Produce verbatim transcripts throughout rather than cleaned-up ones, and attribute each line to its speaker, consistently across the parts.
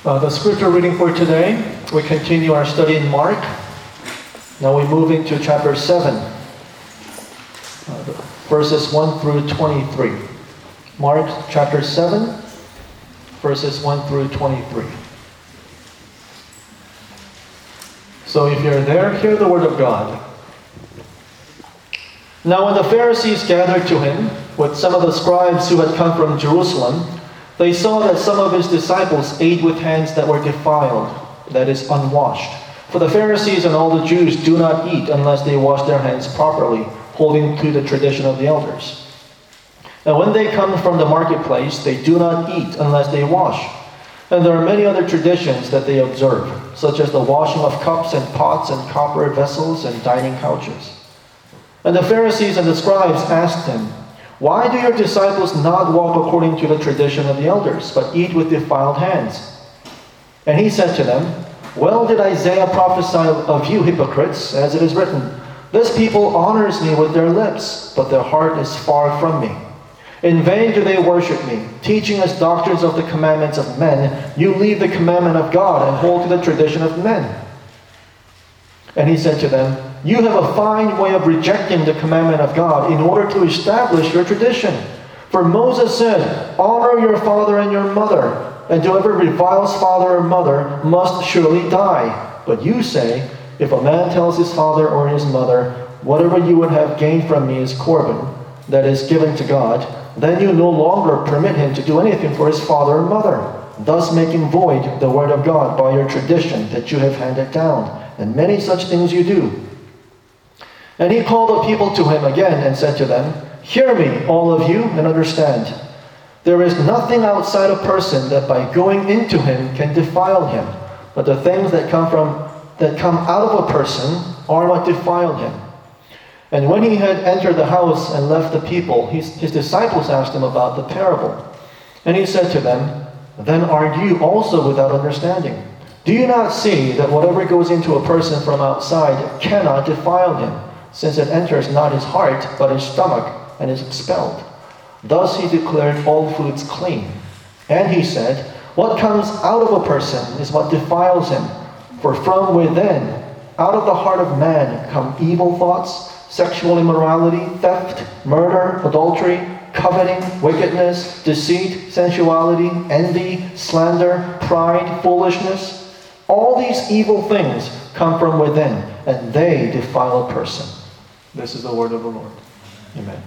Speaker 1: Uh, the scripture reading for today, we continue our study in Mark. Now we move into chapter seven, uh, verses one through twenty-three. Mark chapter seven, verses one through twenty-three. So if you're there, hear the word of God. Now when the Pharisees gathered to him with some of the scribes who had come from Jerusalem, they saw that some of his disciples ate with hands that were defiled, that is, unwashed. For the Pharisees and all the Jews do not eat unless they wash their hands properly, holding to the tradition of the elders. And when they come from the marketplace, they do not eat unless they wash. And there are many other traditions that they observe, such as the washing of cups and pots and copper vessels and dining couches. And the Pharisees and the scribes asked him, "Why do your disciples not walk according to the tradition of the elders, but eat with defiled hands?" And he said to them, "Well did Isaiah prophesy of you hypocrites, as it is written, 'This people honors me with their lips, but their heart is far from me. In vain do they worship me, teaching as doctrines of the commandments of men. You leave the commandment of God and hold to the tradition of men.' And he said to them, 'You have a fine way of rejecting the commandment of God in order to establish your tradition. For Moses said, honor your father and your mother, and whoever reviles father or mother must surely die. But you say, if a man tells his father or his mother, whatever you would have gained from me is Corban, that is given to God, then you no longer permit him to do anything for his father or mother, thus making void the word of God by your tradition that you have handed down. And many such things you do.' And he called the people to him again and said to them, 'Hear me, all of you, and understand. There is nothing outside a person that by going into him can defile him, but the things that come from that come out of a person are what defile him.' And when he had entered the house and left the people, his, his disciples asked him about the parable. And he said to them, 'Then are you also without understanding? Do you not see that whatever goes into a person from outside cannot defile him, since it enters not his heart, but his stomach, and is expelled? Thus he declared all foods clean. And he said, what comes out of a person is what defiles him. For from within, out of the heart of man, come evil thoughts, sexual immorality, theft, murder, adultery, coveting, wickedness, deceit, sensuality, envy, slander, pride, foolishness. All these evil things come from within, and they defile a person.'" This is the word of the Lord. Amen.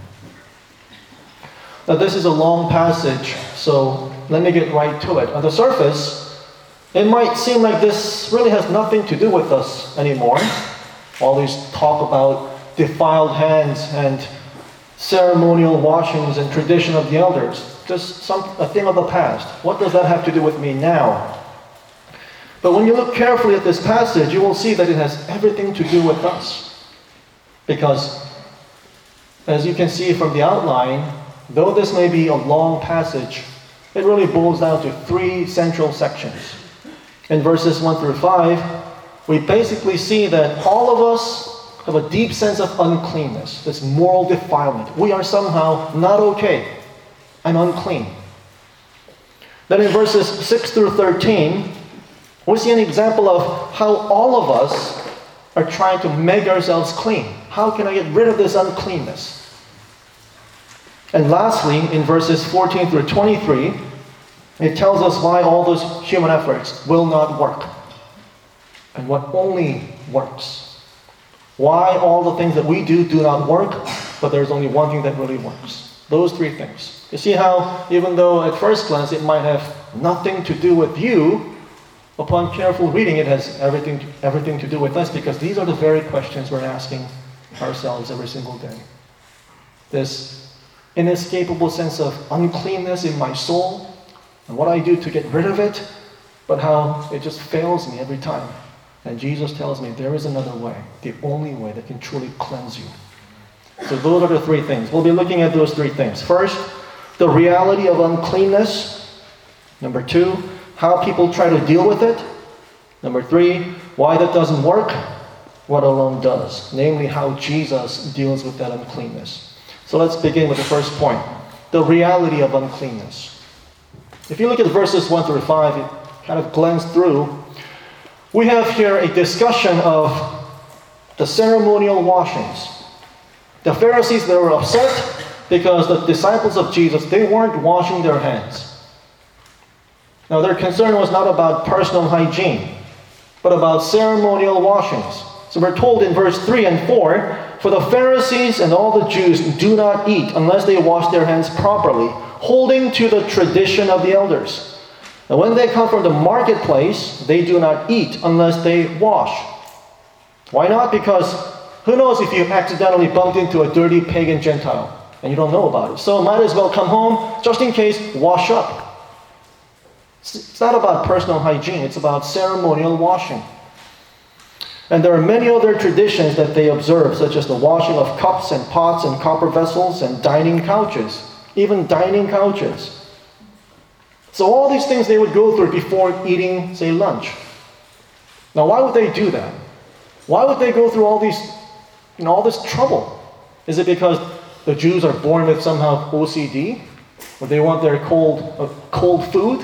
Speaker 1: Now this is a long passage, so let me get right to it. On the surface, it might seem like this really has nothing to do with us anymore. All these talk about defiled hands and ceremonial washings and tradition of the elders. Just some, a thing of the past. What does that have to do with me now? But when you look carefully at this passage, you will see that it has everything to do with us. Because, as you can see from the outline, though this may be a long passage, it really boils down to three central sections. In verses one through five, we basically see that all of us have a deep sense of uncleanness, this moral defilement. We are somehow not okay. I'm unclean. Then in verses six through thirteen, we see an example of how all of us are trying to make ourselves clean. How can I get rid of this uncleanness? And lastly, in verses fourteen through twenty-three, it tells us why all those human efforts will not work. And what only works. Why all the things that we do do not work, but there's only one thing that really works. Those three things. You see how, even though at first glance it might have nothing to do with you, upon careful reading, it has everything, everything to do with us, because these are the very questions we're asking ourselves every single day. This inescapable sense of uncleanness in my soul, and what I do to get rid of it, but how it just fails me every time. And Jesus tells me there is another way, the only way that can truly cleanse you. So those are the three things. We'll be looking at those three things. First, the reality of uncleanness. Number two, how people try to deal with it. Number three, why that doesn't work, what alone does. Namely, how Jesus deals with that uncleanness. So let's begin with the first point, the reality of uncleanness. If you look at verses one through five, kind of glance through, we have here a discussion of the ceremonial washings. The Pharisees, they were upset because the disciples of Jesus, they weren't washing their hands. Now their concern was not about personal hygiene, but about ceremonial washings. So we're told in verse three and four, "For the Pharisees and all the Jews do not eat unless they wash their hands properly, holding to the tradition of the elders. And when they come from the marketplace, they do not eat unless they wash." Why not? Because who knows if you accidentally bumped into a dirty pagan Gentile and you don't know about it. So might as well come home, just in case, wash up. It's not about personal hygiene, it's about ceremonial washing. And there are many other traditions that they observe, such as the washing of cups and pots and copper vessels and dining couches, even dining couches. So all these things they would go through before eating, say, lunch. Now why would they do that? Why would they go through all these, you know, all this trouble? Is it because the Jews are born with somehow O C D? Or they want their cold, uh, cold food?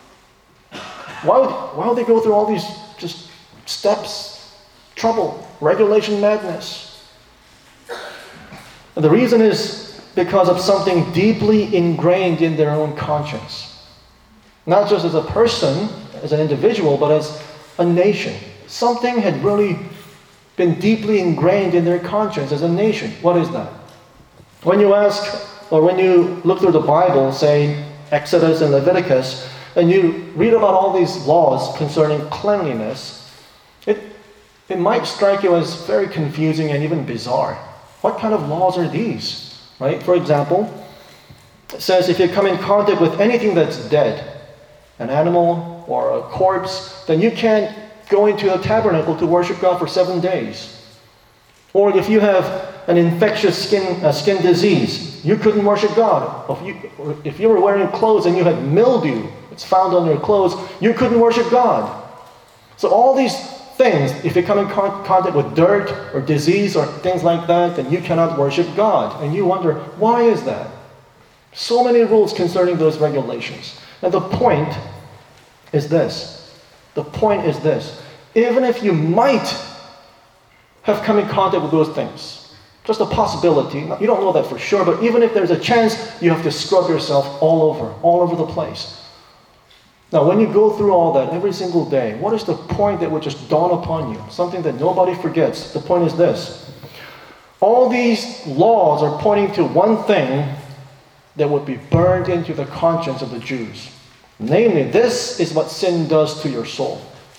Speaker 1: Why would, why would they go through all these just steps, trouble, regulation madness? And the reason is because of something deeply ingrained in their own conscience. Not just as a person, as an individual, but as a nation. Something had really been deeply ingrained in their conscience as a nation. What is that? When you ask, or when you look through the Bible, say Exodus and Leviticus, and you read about all these laws concerning cleanliness, it, it might strike you as very confusing and even bizarre. What kind of laws are these? Right? For example, it says if you come in contact with anything that's dead, an animal or a corpse, then you can't go into a tabernacle to worship God for seven days. Or if you have an infectious skin uh, skin disease, you couldn't worship God. If you, if you were wearing clothes and you had mildew, it's found on your clothes, you couldn't worship God. So all these things, if you come in con- contact with dirt or disease or things like that, then you cannot worship God. And you wonder, why is that? So many rules concerning those regulations. And the point is this. The point is this. Even if you might have come in contact with those things, just a possibility, you don't know that for sure, but even if there's a chance, you have to scrub yourself all over, all over the place. Now, when you go through all that every single day, what is the point that would just dawn upon you? Something that nobody forgets. The point is this. All these laws are pointing to one thing that would be burned into the conscience of the Jews. Namely, this is what sin does to your soul.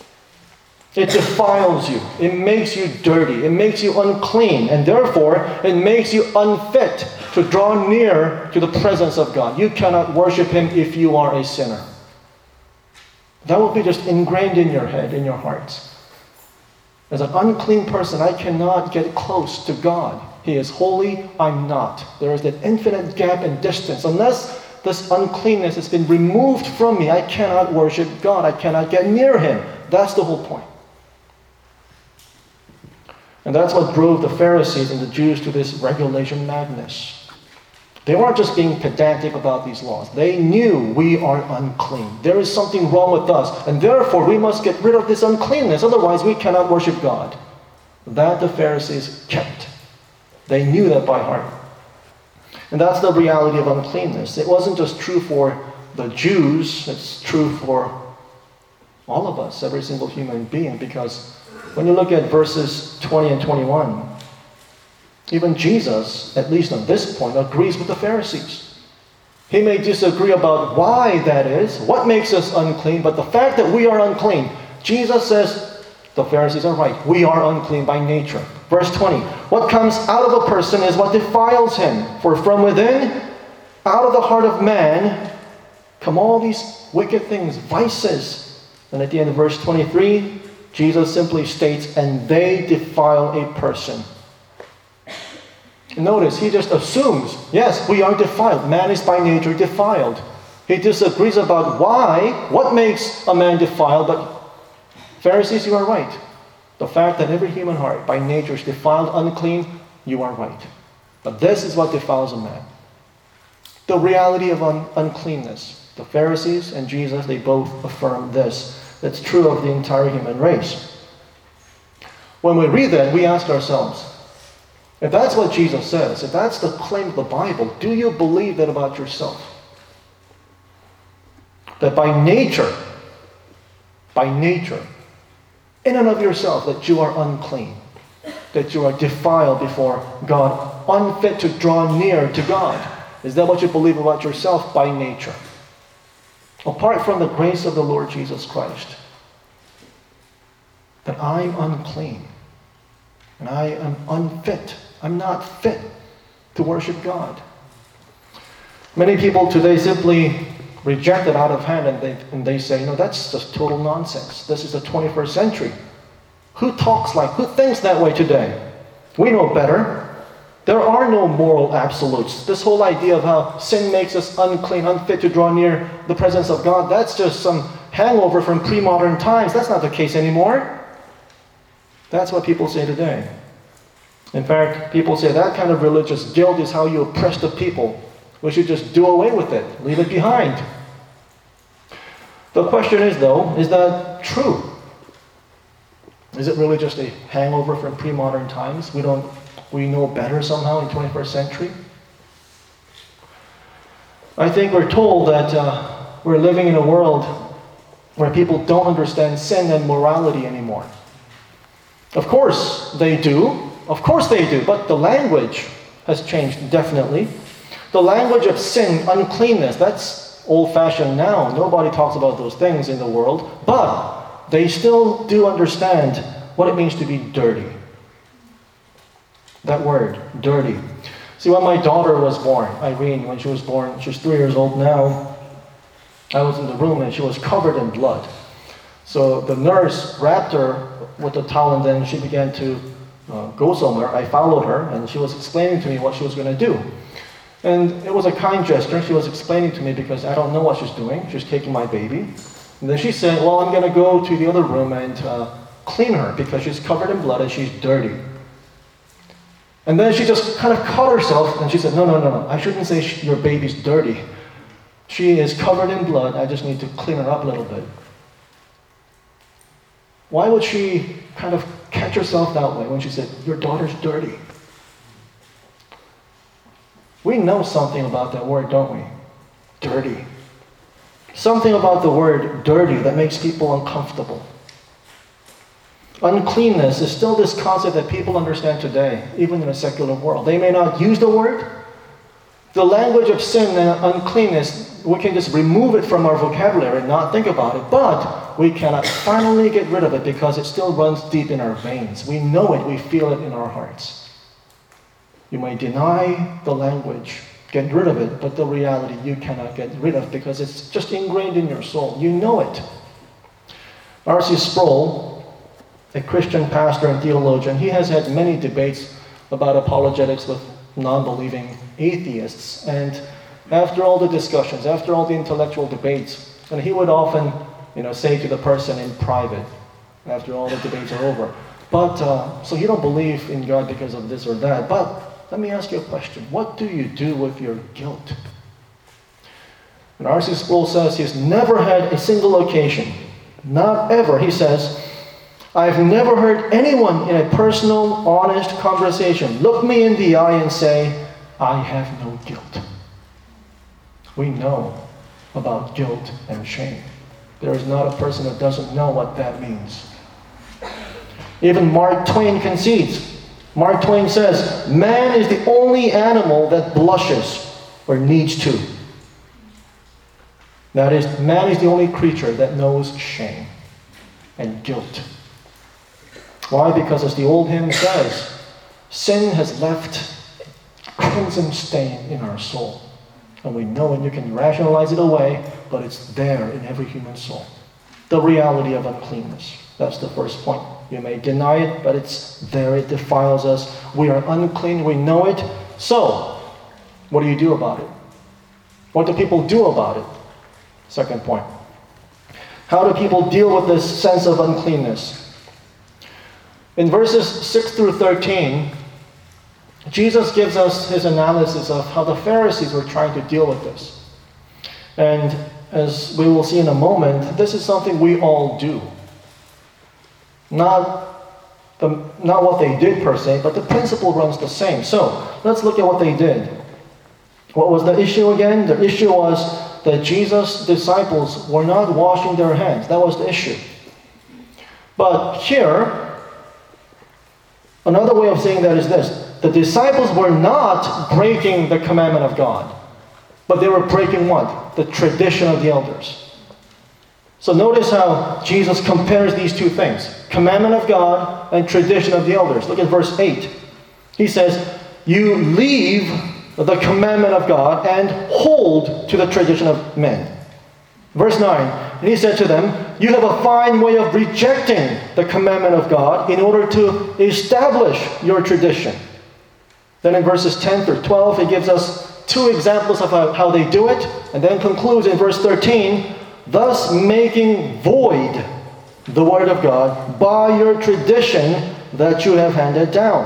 Speaker 1: It defiles you. It makes you dirty. It makes you unclean. And therefore, it makes you unfit to draw near to the presence of God. You cannot worship Him if you are a sinner. That will be just ingrained in your head, in your hearts. As an unclean person, I cannot get close to God. He is holy, I'm not. There is that infinite gap and distance. Unless this uncleanness has been removed from me, I cannot worship God. I cannot get near Him. That's the whole point. And that's what drove the Pharisees and the Jews to this regulation madness. They weren't just being pedantic about these laws. They knew we are unclean. There is something wrong with us, and therefore we must get rid of this uncleanness. Otherwise, we cannot worship God. That the Pharisees kept. They knew that by heart. And that's the reality of uncleanness. It wasn't just true for the Jews. It's true for all of us, every single human being, because when you look at verses twenty and twenty-one, even Jesus, at least on this point, agrees with the Pharisees. He may disagree about why that is, what makes us unclean, but the fact that we are unclean, Jesus says the Pharisees are right. We are unclean by nature. Verse twenty, what comes out of a person is what defiles him. For from within, out of the heart of man, come all these wicked things, vices. And at the end of verse twenty-three, Jesus simply states, and they defile a person. Notice, he just assumes, yes, we are defiled. Man is by nature defiled. He disagrees about why, what makes a man defiled, but Pharisees, you are right. The fact that every human heart by nature is defiled, unclean, you are right. But this is what defiles a man. The reality of un- uncleanness. The Pharisees and Jesus, they both affirm this. That's true of the entire human race. When we read that, we ask ourselves, if that's what Jesus says, if that's the claim of the Bible, do you believe that about yourself? That by nature, by nature, in and of yourself, that you are unclean, that you are defiled before God, unfit to draw near to God. Is that what you believe about yourself by nature? Apart from the grace of the Lord Jesus Christ, that I'm unclean, and I am unfit. I'm not fit to worship God. Many people today simply reject it out of hand, and they, and they say, no, that's just total nonsense. This is the twenty-first century. Who talks like, who thinks that way today? We know better. There are no moral absolutes. This whole idea of how sin makes us unclean, unfit to draw near the presence of God, that's just some hangover from pre-modern times. That's not the case anymore. That's what people say today. In fact, people say that kind of religious guilt is how you oppress the people. We should just do away with it, leave it behind. The question is, though, is that true? Is it really just a hangover from pre-modern times? We don't, we know better somehow in the twenty-first century? I think we're told that uh, we're living in a world where people don't understand sin and morality anymore. Of course they do. Of course they do. But the language has changed, definitely. The language of sin, uncleanness, that's old-fashioned now. Nobody talks about those things in the world. But they still do understand what it means to be dirty. That word, dirty. See, when my daughter was born, Irene, when she was born, she's three years old now, I was in the room and she was covered in blood. So the nurse wrapped her with a towel and then she began to uh, go somewhere. I followed her and she was explaining to me what she was going to do. And it was a kind gesture. She was explaining to me because I don't know what she's doing. She's taking my baby. And then she said, well, I'm going to go to the other room and uh, clean her because she's covered in blood and she's dirty. And then she just kind of caught herself and she said, no, no, no, no. I shouldn't say she, your baby's dirty. She is covered in blood. I just need to clean her up a little bit. Why would she kind of catch herself that way when she said, your daughter's dirty? We know something about that word, don't we? Dirty. Something about the word dirty that makes people uncomfortable. Uncleanness is still this concept that people understand today, even in a secular world. They may not use the word. The language of sin and uncleanness, we can just remove it from our vocabulary and not think about it, but we cannot finally get rid of it because it still runs deep in our veins. We know it, we feel it in our hearts. You may deny the language, get rid of it, but the reality you cannot get rid of because it's just ingrained in your soul. You know it. R C Sproul, a Christian pastor and theologian, he has had many debates about apologetics with non-believing atheists. And after all the discussions, after all the intellectual debates, and he would often, you know, say to the person in private, after all the debates are over, but, uh, so you don't believe in God because of this or that, but let me ask you a question. What do you do with your guilt? And R C Sproul says he's never had a single occasion, not ever, he says, I've never heard anyone in a personal, honest conversation look me in the eye and say, I have no guilt. We know about guilt and shame. There is not a person that doesn't know what that means. Even Mark Twain concedes. Mark Twain says, man is the only animal that blushes or needs to. That is, man is the only creature that knows shame and guilt. Why? Because as the old hymn says, sin has left a crimson stain in our soul. And we know it, you can rationalize it away, but it's there in every human soul. The reality of uncleanness. That's the first point. You may deny it, but it's there. It defiles us. We are unclean. We know it. So, what do you do about it? What do people do about it? Second point. How do people deal with this sense of uncleanness? In verses six through thirteen, Jesus gives us his analysis of how the Pharisees were trying to deal with this. And as we will see in a moment, this is something we all do. Not The, not what they did per se, but the principle runs the same. So, let's look at what they did. What was the issue again? The issue was that Jesus' disciples were not washing their hands. That was the issue. But here, another way of saying that is this. The disciples were not breaking the commandment of God, but they were breaking what? The tradition of the elders. So notice how Jesus compares these two things. Commandment of God and tradition of the elders. Look at verse eight. He says, you leave the commandment of God and hold to the tradition of men. Verse nine. And he said to them, you have a fine way of rejecting the commandment of God in order to establish your tradition. Then in verses ten through twelve, he gives us two examples of how, how they do it. And then concludes in verse thirteen, thus making void the word of God by your tradition that you have handed down.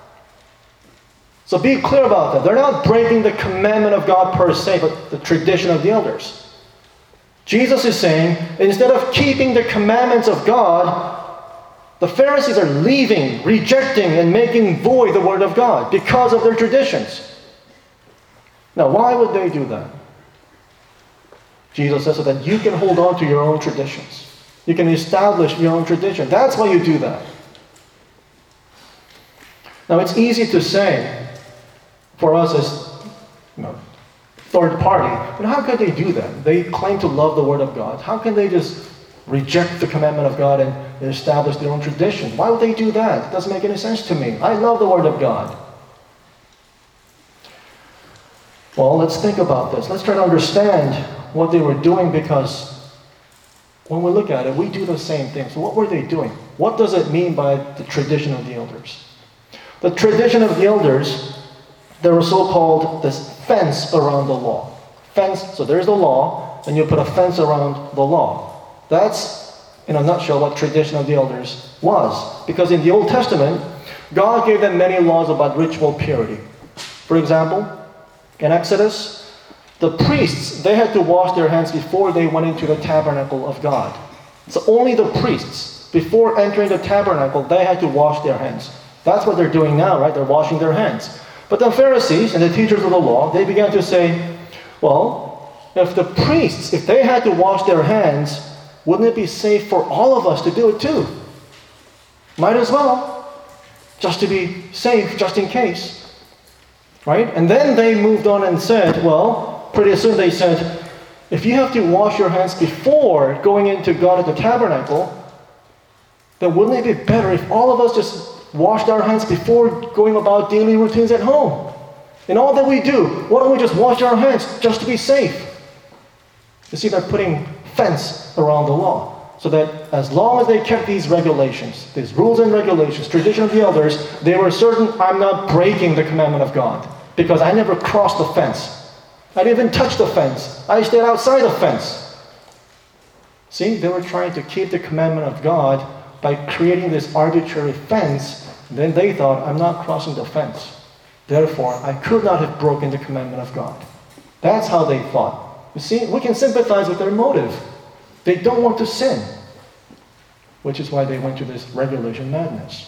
Speaker 1: So be clear about that. They're not breaking the commandment of God per se, but the tradition of the elders. Jesus is saying, instead of keeping the commandments of God, the Pharisees are leaving, rejecting, and making void the word of God because of their traditions. Now, why would they do that? Jesus says so that you can hold on to your own traditions. You can establish your own tradition. That's why you do that. Now, it's easy to say for us as you know, third party, but how can they do that? They claim to love the Word of God. How can they just reject the commandment of God and establish their own tradition? Why would they do that? It doesn't make any sense to me. I love the Word of God. Well, let's think about this. Let's try to understand what they were doing, because when we look at it, we do the same thing. So what were they doing? What does it mean by the tradition of the elders? The tradition of the elders, there was so-called this fence around the law. Fence, so there's the law, and you put a fence around the law. That's, in a nutshell, what tradition of the elders was. Because in the Old Testament, God gave them many laws about ritual purity. For example, in Exodus, the priests, they had to wash their hands before they went into the tabernacle of God. So only the priests, before entering the tabernacle, they had to wash their hands. That's what they're doing now, right? They're washing their hands. But the Pharisees and the teachers of the law, they began to say, well, if the priests, if they had to wash their hands, wouldn't it be safe for all of us to do it too? Might as well, just to be safe, just in case. Right? And then they moved on and said, well, pretty soon they said, if you have to wash your hands before going into God at the tabernacle, then wouldn't it be better if all of us just washed our hands before going about daily routines at home? In all that we do, why don't we just wash our hands just to be safe? You see, they're putting fence around the law, so that as long as they kept these regulations, these rules and regulations, tradition of the elders, they were certain, I'm not breaking the commandment of God, because I never crossed the fence. I didn't even touch the fence. I stayed outside the fence. See, they were trying to keep the commandment of God by creating this arbitrary fence. Then they thought, I'm not crossing the fence. Therefore, I could not have broken the commandment of God. That's how they thought. You see, we can sympathize with their motive. They don't want to sin, which is why they went to this regulation madness.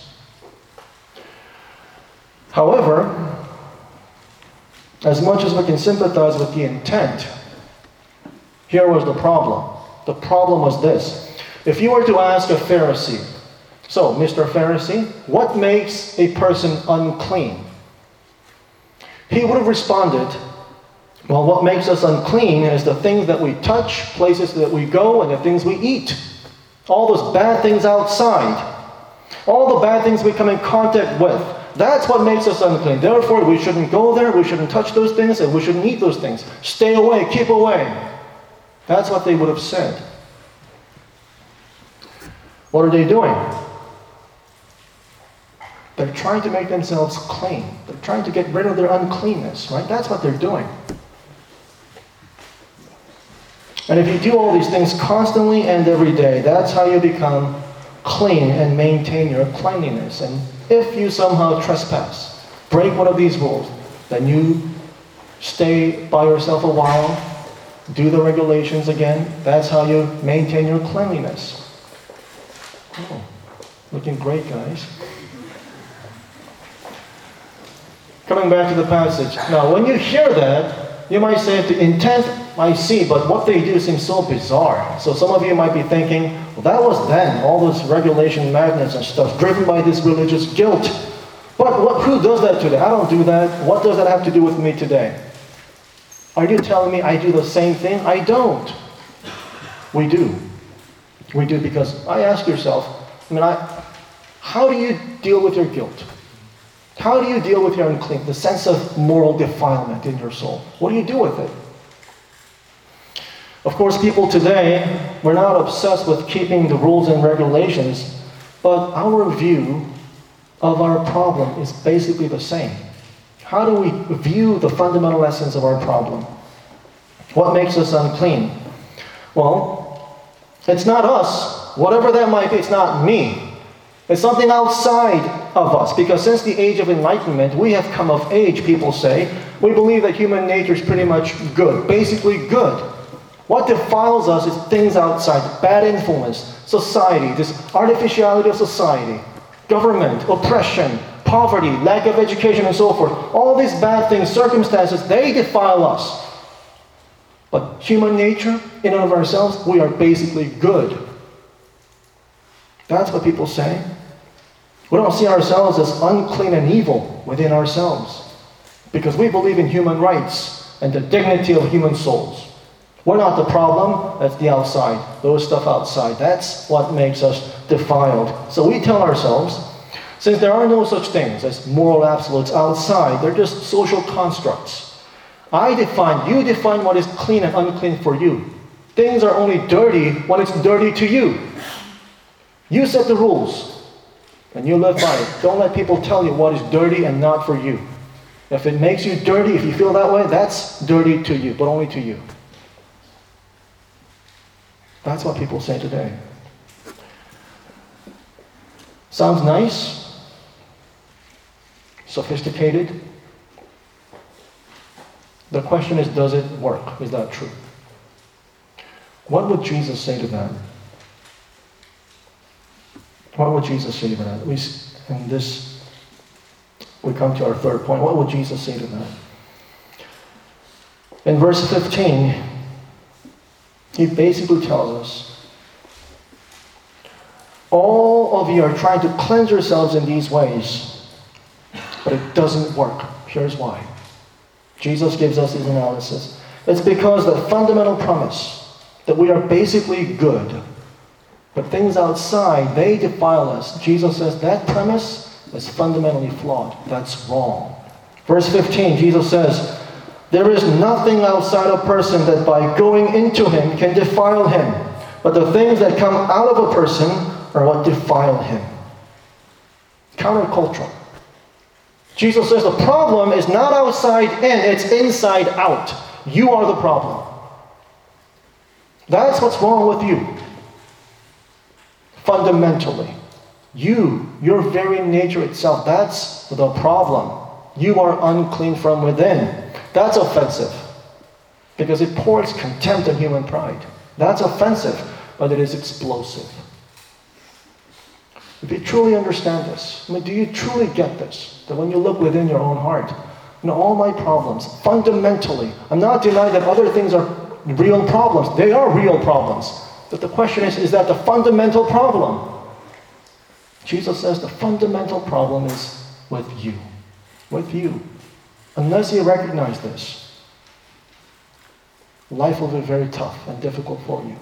Speaker 1: However, as much as we can sympathize with the intent, here was the problem. The problem was this. If you were to ask a Pharisee, so, Mister Pharisee, what makes a person unclean? He would have responded, well, what makes us unclean is the things that we touch, places that we go, and the things we eat. All those bad things outside. All the bad things we come in contact with. That's what makes us unclean. Therefore, we shouldn't go there, we shouldn't touch those things, and we shouldn't eat those things. Stay away, keep away. That's what they would have said. What are they doing? They're trying to make themselves clean. They're trying to get rid of their uncleanness, right? That's what they're doing. And if you do all these things constantly and every day, that's how you become clean and maintain your cleanliness. And if you somehow trespass, break one of these rules, then you stay by yourself a while, do the regulations again. That's how you maintain your cleanliness. Oh, looking great, guys. Coming back to the passage. Now, when you hear that, you might say the intent I see, but what they do seems so bizarre. So some of you might be thinking, well, that was then, all this regulation madness and stuff, driven by this religious guilt. But what, who does that today? I don't do that. What does that have to do with me today? Are you telling me I do the same thing? I don't. We do. We do because I ask yourself, I mean, I, how do you deal with your guilt? How do you deal with your unclean, the sense of moral defilement in your soul? What do you do with it? Of course, people today, we're not obsessed with keeping the rules and regulations, but our view of our problem is basically the same. How do we view the fundamental essence of our problem? What makes us unclean? Well, it's not us. Whatever that might be, it's not me. It's something outside of us. Because since the age of enlightenment, we have come of age, people say. We believe that human nature is pretty much good, basically good. What defiles us is things outside, bad influence, society, this artificiality of society, government, oppression, poverty, lack of education, and so forth. All these bad things, circumstances, they defile us. But human nature, in and of ourselves, we are basically good. That's what people say. We don't see ourselves as unclean and evil within ourselves because we believe in human rights and the dignity of human souls. We're not the problem, that's the outside, those stuff outside. That's what makes us defiled. So we tell ourselves, since there are no such things as moral absolutes outside, they're just social constructs. I define, you define what is clean and unclean for you. Things are only dirty when it's dirty to you. You set the rules, and you live by it. Don't let people tell you what is dirty and not for you. If it makes you dirty, if you feel that way, that's dirty to you, but only to you. That's what people say today. Sounds nice, sophisticated. The question is, does it work? Is that true? What would Jesus say to that? What would Jesus say to that? We, and this, we come to our third point. What would Jesus say to that? In verse fifteen, he basically tells us, all of you are trying to cleanse yourselves in these ways, but it doesn't work. Here's why. Jesus gives us his analysis. It's because the fundamental premise that we are basically good, but things outside, they defile us. Jesus says that premise is fundamentally flawed. That's wrong. Verse fifteen, Jesus says, there is nothing outside a person that by going into him can defile him, but the things that come out of a person are what defile him. Countercultural. Jesus says the problem is not outside in, it's inside out. You are the problem. That's what's wrong with you. Fundamentally. You, your very nature itself, that's the problem. You are unclean from within. That's offensive. Because it pours contempt on human pride. That's offensive, but it is explosive. If you truly understand this, I mean, do you truly get this? That when you look within your own heart, you know, all my problems, fundamentally, I'm not denying that other things are real problems. They are real problems. But the question is, is that the fundamental problem? Jesus says the fundamental problem is with you. With you. Unless you recognize this, life will be very tough and difficult for you.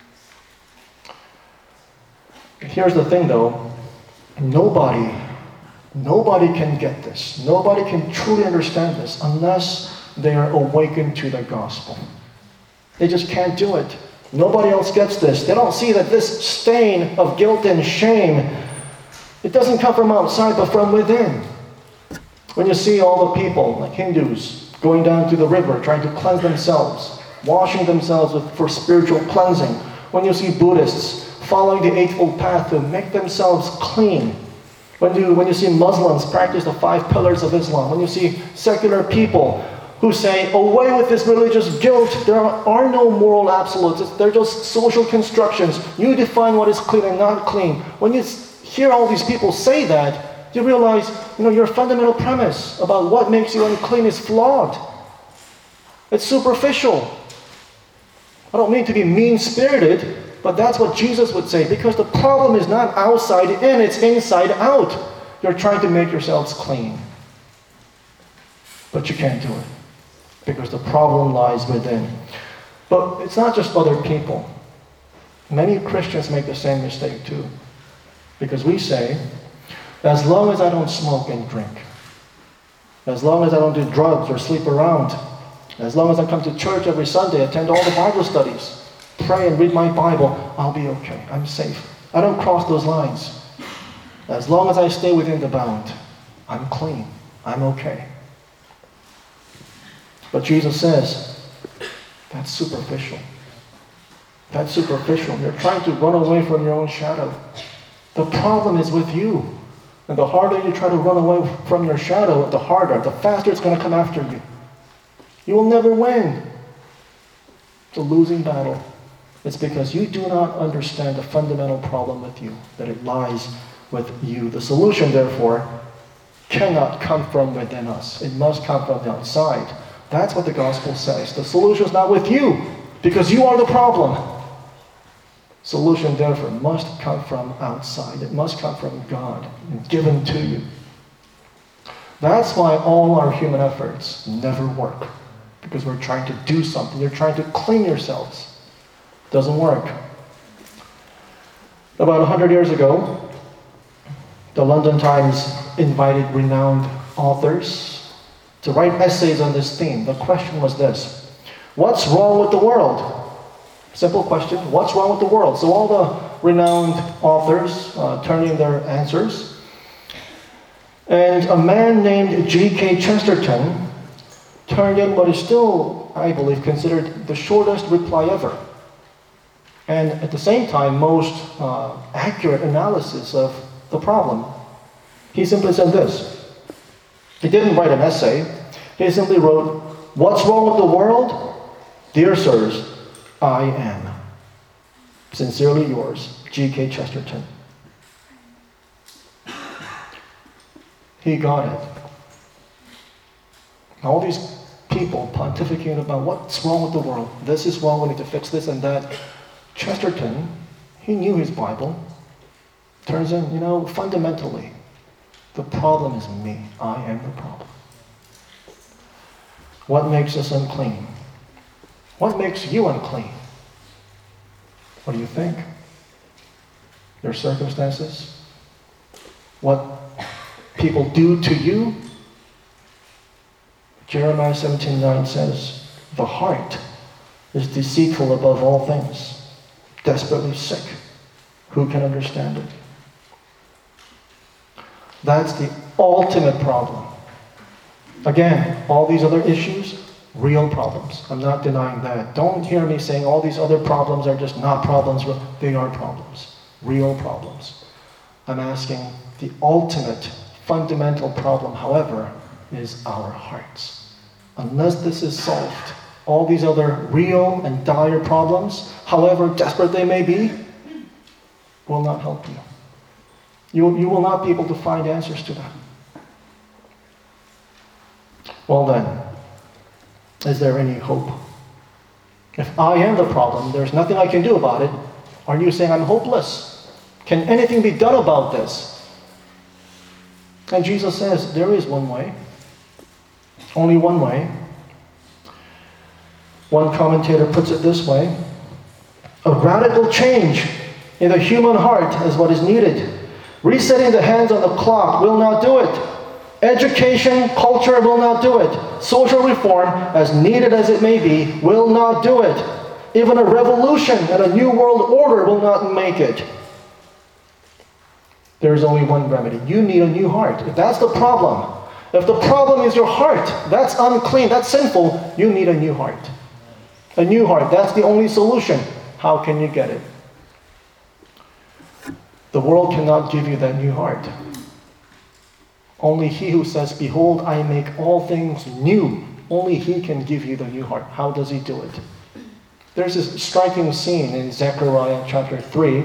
Speaker 1: Here's the thing though, nobody, nobody can get this. Nobody can truly understand this unless they are awakened to the gospel. They just can't do it. Nobody else gets this. They don't see that this stain of guilt and shame, it doesn't come from outside but from within. When you see all the people, like Hindus, going down to the river trying to cleanse themselves, washing themselves with, for spiritual cleansing. When you see Buddhists following the Eightfold Path to make themselves clean. When you, when you see Muslims practice the five pillars of Islam. When you see secular people who say, away with this religious guilt. There are no moral absolutes. They're just social constructions. You define what is clean and not clean. When you hear all these people say that, you realize, you know, your fundamental premise about what makes you unclean is flawed. It's superficial. I don't mean to be mean-spirited, but that's what Jesus would say, because the problem is not outside in, it's inside out. You're trying to make yourselves clean. But you can't do it, because the problem lies within. But it's not just other people. Many Christians make the same mistake too. Because we say, as long as I don't smoke and drink, as long as I don't do drugs or sleep around, as long as I come to church every Sunday, attend all the Bible studies, pray and read my Bible, I'll be okay. I'm safe. I don't cross those lines. As long as I stay within the bound, I'm clean. I'm okay. But Jesus says, that's superficial. That's superficial. You're trying to run away from your own shadow. The problem is with you. And the harder you try to run away from your shadow, the harder, the faster it's going to come after you. You will never win. It's a losing battle. It's because you do not understand the fundamental problem with you, that it lies with you. The solution, therefore, cannot come from within us. It must come from the outside. That's what the gospel says. The solution is not with you, because you are the problem. Solution, therefore, must come from outside. It must come from God and given to you. That's why all our human efforts never work, because we're trying to do something. You're trying to clean yourselves. It doesn't work. About a hundred years ago, the London Times invited renowned authors to write essays on this theme. The question was this: what's wrong with the world? Simple question. What's wrong with the world? So all the renowned authors uh, turned in their answers. And a man named G K Chesterton turned in what is still, I believe, considered the shortest reply ever. And at the same time, most uh, accurate analysis of the problem. He simply said this. He didn't write an essay. He simply wrote, what's wrong with the world? Dear sirs, I am. Sincerely yours, G K Chesterton. He got it. All these people pontificating about what's wrong with the world. This is wrong, we need to fix this and that. Chesterton, he knew his Bible. Turns in, you know, fundamentally, the problem is me. I am the problem. What makes us unclean? What makes you unclean? What do you think? Your circumstances? What people do to you? Jeremiah seventeen nine says, the heart is deceitful above all things, desperately sick. Who can understand it? That's the ultimate problem. Again, all these other issues, real problems. I'm not denying that. Don't hear me saying all these other problems are just not problems. They are problems. Real problems. I'm asking the ultimate, fundamental problem, however, is our hearts. Unless this is solved, all these other real and dire problems, however desperate they may be, will not help you. You, you will not be able to find answers to that. Well then, is there any hope? If I am the problem, there's nothing I can do about it, are you saying I'm hopeless? Can anything be done about this? And Jesus says, there is one way. Only one way. One commentator puts it this way: a radical change in the human heart is what is needed. Resetting the hands on the clock will not do it. Education, culture will not do it. Social reform, as needed as it may be, will not do it. Even a revolution and a new world order will not make it. There is only one remedy. You need a new heart. If that's the problem, if the problem is your heart, that's unclean, that's sinful, you need a new heart. A new heart, that's the only solution. How can you get it? The world cannot give you that new heart. Only he who says, behold, I make all things new, Only He can give you the new heart. How does He do it? There's this striking scene in Zechariah chapter three.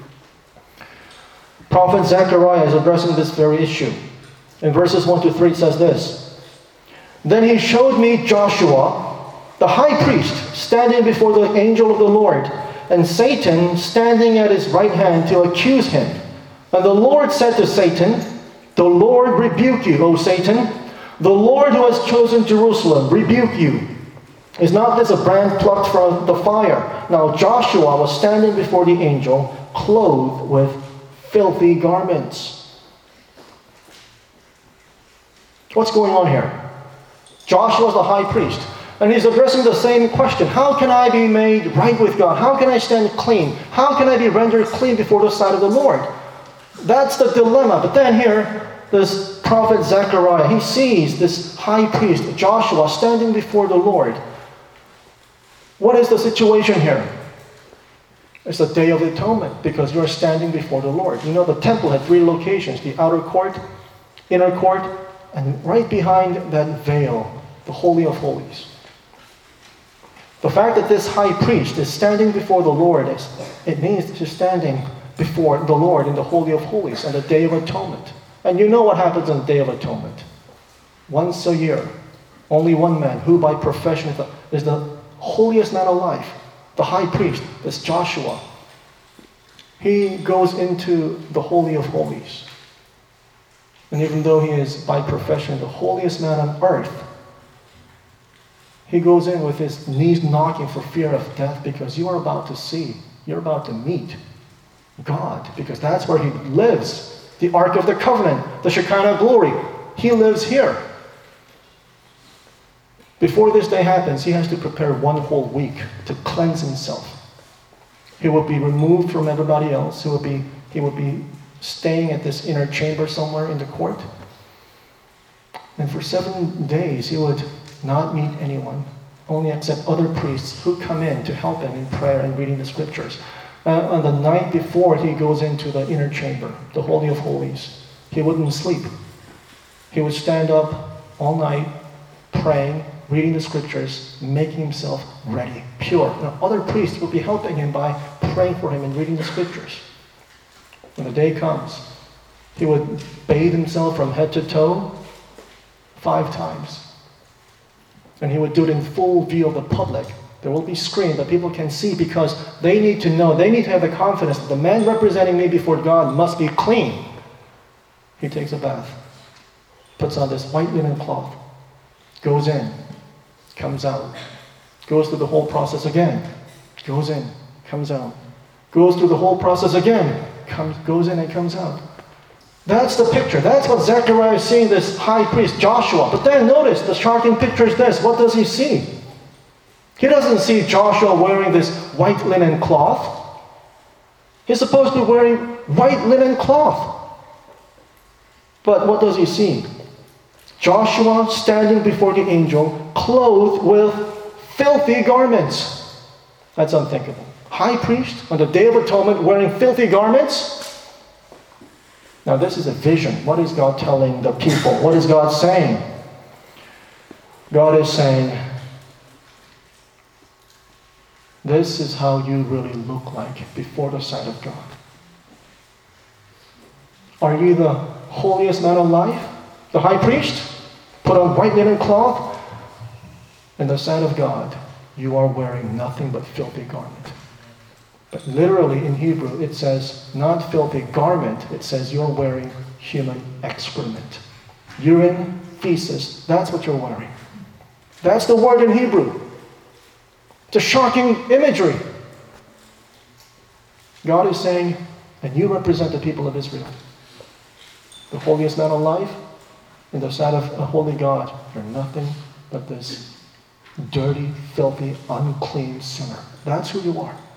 Speaker 1: Prophet Zechariah is addressing this very issue. In verses one to three it says this, "Then he showed me Joshua, the high priest, standing before the angel of the Lord, and Satan standing at his right hand to accuse him. And the Lord said to Satan, 'The Lord rebuke you, O Satan. The Lord who has chosen Jerusalem rebuke you. Is not this a brand plucked from the fire?' Now Joshua was standing before the angel, clothed with filthy garments." What's going on here? Joshua is the high priest, and he's addressing the same question. How can I be made right with God? How can I stand clean? How can I be rendered clean before the sight of the Lord? That's the dilemma. But then here, this prophet Zechariah, he sees this high priest, Joshua, standing before the Lord. What is the situation here? It's the Day of Atonement, because you're standing before the Lord. You know, the temple had three locations: the outer court, inner court, and right behind that veil, the Holy of Holies. The fact that this high priest is standing before the Lord, is, it means he's standing before the Lord in the Holy of Holies on the Day of Atonement. And you know what happens on the Day of Atonement. Once a year, only one man, who by profession is the, is the holiest man alive, the high priest, this Joshua, he goes into the Holy of Holies. And even though he is by profession the holiest man on earth, he goes in with his knees knocking for fear of death, because you are about to see, you're about to meet God, because that's where He lives. The Ark of the Covenant, the Shekinah glory, He lives here. Before this day happens, he has to prepare one whole week to cleanse himself. He will be removed from everybody else. He will be, he will be staying at this inner chamber somewhere in the court. And for seven days, he would not meet anyone, only except other priests who come in to help him in prayer and reading the scriptures. Uh, on the night before he goes into the inner chamber, the Holy of Holies, he wouldn't sleep. He would stand up all night praying, reading the scriptures, making himself ready, pure. Now, other priests would be helping him by praying for him and reading the scriptures. When the day comes, he would bathe himself from head to toe five times. And he would do it in full view of the public. There will be screen that people can see, because they need to know, they need to have the confidence that the man representing me before God must be clean. He takes a bath, puts on this white linen cloth, goes in, comes out, goes through the whole process again, goes in, comes out, goes through the whole process again, comes, goes in and comes out. That's the picture. That's what Zechariah is seeing, this high priest, Joshua. But then notice, the shocking picture is this. What does he see? He doesn't see Joshua wearing this white linen cloth. He's supposed to be wearing white linen cloth. But what does he see? Joshua standing before the angel, clothed with filthy garments. That's unthinkable. High priest on the Day of Atonement wearing filthy garments? Now this is a vision. What is God telling the people? What is God saying? God is saying, this is how you really look like before the sight of God. Are you the holiest man alive? The high priest? Put on white linen cloth? In the sight of God, you are wearing nothing but filthy garment. But literally in Hebrew, it says not filthy garment. It says you're wearing human excrement. Urine, feces, that's what you're wearing. That's the word in Hebrew. It's a shocking imagery. God is saying, and you represent the people of Israel. The holiest man alive, in the sight of a holy God, you're nothing but this dirty, filthy, unclean sinner. That's who you are.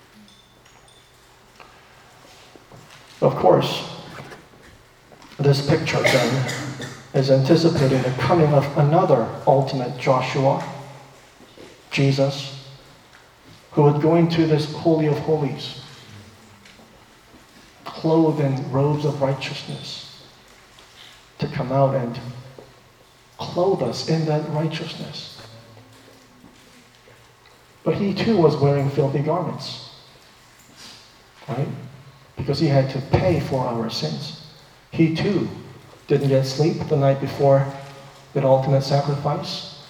Speaker 1: Of course, this picture then is anticipating the coming of another ultimate Joshua, Jesus, who would go into this Holy of Holies, clothed in robes of righteousness, to come out and clothe us in that righteousness. But he too was wearing filthy garments, right? Because he had to pay for our sins. He too didn't get sleep the night before that ultimate sacrifice.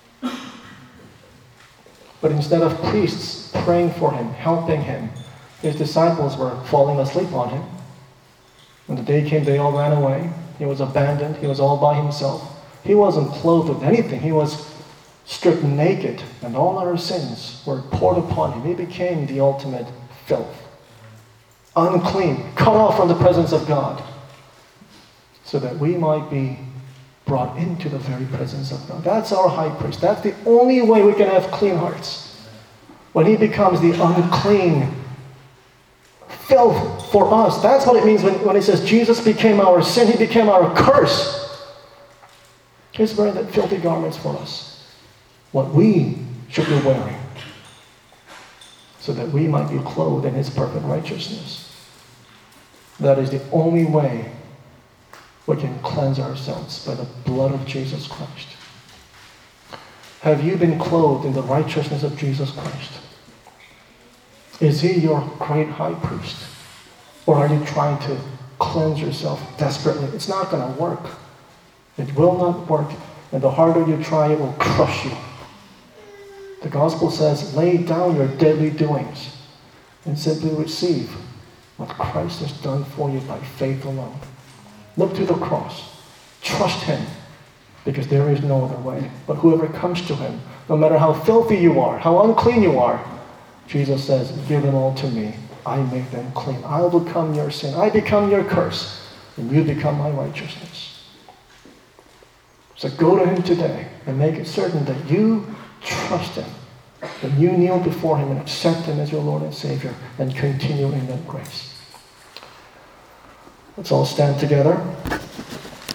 Speaker 1: But instead of priests praying for him, helping him, his disciples were falling asleep on him. When the day came, they all ran away. He was abandoned. He was all by himself. He wasn't clothed with anything. He was stripped naked, and all our sins were poured upon him. He became the ultimate filth. Unclean, cut off from the presence of God, so that we might be brought into the very presence of God. That's our high priest. That's the only way we can have clean hearts. When he becomes the unclean filth for us. That's what it means when, when it says Jesus became our sin. He became our curse. He's wearing that filthy garments for us. What we should be wearing, so that we might be clothed in his perfect righteousness. That is the only way we can cleanse ourselves, by the blood of Jesus Christ. Have you been clothed in the righteousness of Jesus Christ? Is he your great high priest? Or are you trying to cleanse yourself desperately? It's not going to work. It will not work. And the harder you try, it will crush you. The gospel says, lay down your deadly doings and simply receive what Christ has done for you by faith alone. Look to the cross. Trust him, because there is no other way. But whoever comes to him, no matter how filthy you are, how unclean you are, Jesus says, give them all to me. I make them clean. I'll become your sin. I become your curse. And you become my righteousness. So go to him today and make it certain that you trust him. That you kneel before him and accept him as your Lord and Savior and continue in that grace. Let's all stand together.